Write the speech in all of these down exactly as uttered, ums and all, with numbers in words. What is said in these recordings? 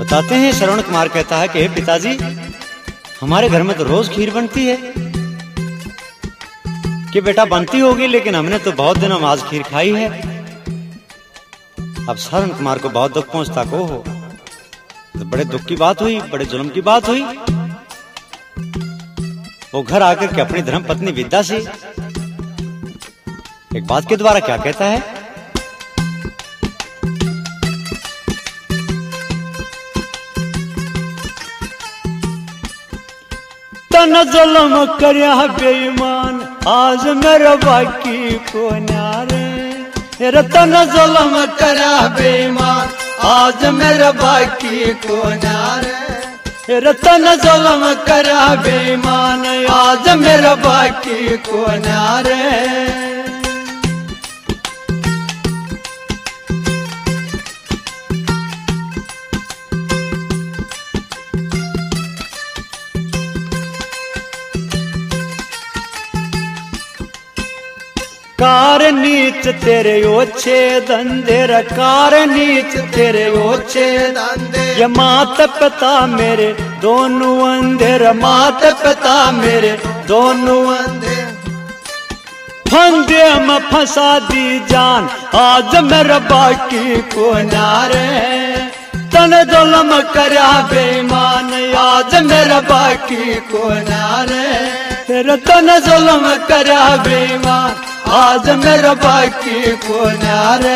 बताते हैं श्रवण कुमार कहता है कि पिताजी हमारे घर में तो रोज खीर बनती है। कि बेटा बनती होगी लेकिन हमने तो बहुत दिनों में आज खीर खाई है। अब श्रवण कुमार को बहुत दुख पहुंचता को हो तो बड़े दुख की बात हुई, बड़े जुल्म की बात हुई। वो घर आकर के अपनी धर्म पत्नी विद्या से एक बात के द्वारा क्या कहता है, तन जुल्म करया बेईमान आज मेरा बाकी को न्यारे। तन जुल्म करया बेईमान आज मेरा बाकी को न्यारे। तन जुल्म करया बेईमान आज मेरा बाकी को न्यारे। कार नीच तेरे ओछे धंधेर, कार नीच तेरे ओछे धंधेर। ये मात पिता मेरे दोनों अंधेर, मात पिता मेरे दोनों अंधेर। फंदे में फंसा दी जान आज मेरा बाकी को न्यारे। तन जुल्म करया बेईमान आज मेरा बाकी को न्यारे। तेरा तन जुल्म करया बेईमान आज मेरा बाकी को न्यारे।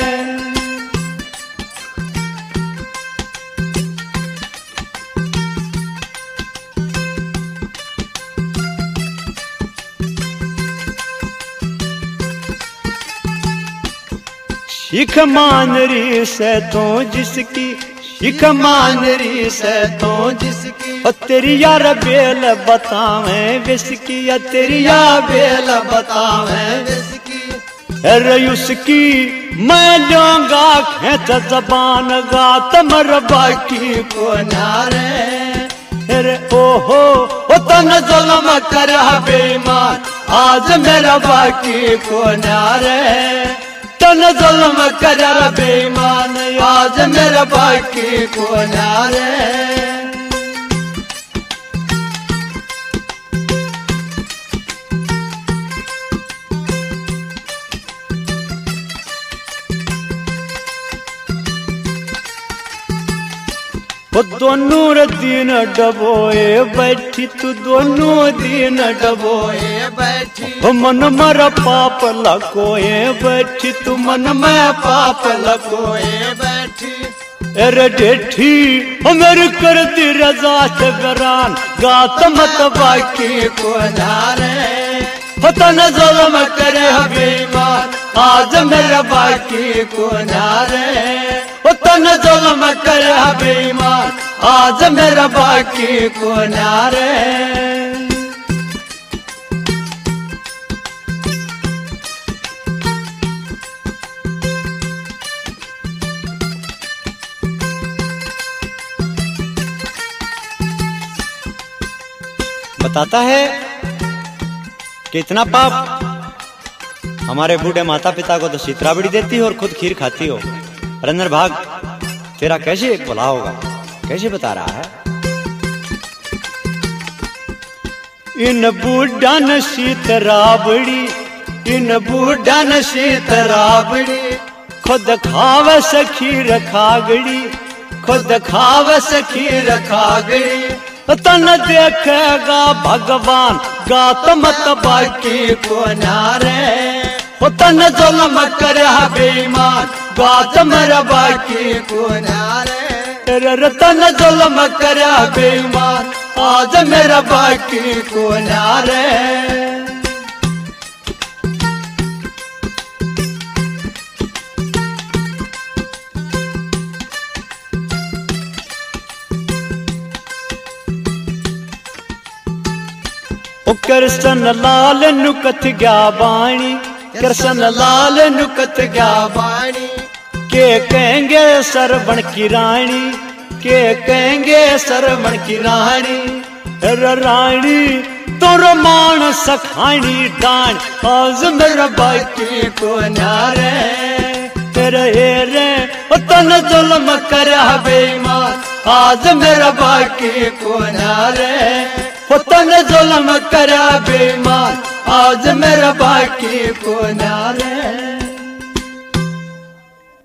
शिख मान रही से तो जिसकी, शिख मान रही से तो जिसकी। और तेरी यार बेल बतावे विसकी, या तेरी यार बेल बतावे विसकी। अरे उसकी मैं लूंगा खेच जबान गा तमर बाकी को न्यारे। अरे ओहो ओ तन जुल्म करया बेईमान आज मेरा बाकी को न्यारे। तन जुल्म करया बेईमान आज मेरा बाकी को न्यारे। वो दोनों दिन डबोए बैठी तू, दोनों दिन डबोए बैठी। वो मन मर पाप लकोए बैठी तू, मन में पाप लकोए बैठी। अरे डेठी मेरी कर दी रजा से बरान गात मत बाकी को न्यारे। तन जुल्म करे बेईमान आज मेरा बाकी को न्यारे। तन जुल्म करया बेईमान आज मेरा बाकी को न्यारे। बताता है कि इतना पाप हमारे बूढ़े माता पिता को तो शीतराबड़ी देती हो और खुद खीर खाती हो। रंजन भाग तेरा कैसे भला होगा, कैसे बता रहा है। इन बूढ़ा न शीतराबड़ी, इन बूढ़ा न शीतराबड़ी। खुद खावे सखीर खागड़ी, खुद खावे सखीर खागड़ी। तन देखेगा भगवान गात मत बाकी को न्यारे। तन जुल्म करया बेईमान गात मेरा बाकी को न्यारे। तन जुल्म करया बेईमान आज मेरा बाकी को न्यारे। ओ कृष्ण लाल नुकत गया बाणी, कृष्ण लाल नुकत गया बाणी। के कहेंगे सरवण की रानी, के कहेंगे सरवण की रानी। रानी तुर मान सखानी डान आज मेरा बाकी को न्यारे। तेरे रे तन जुल्म करया बेईमान आज मेरा बाकी को नारे हो तने जुल्म करा बेईमान आज मेरा बाकी को नारे।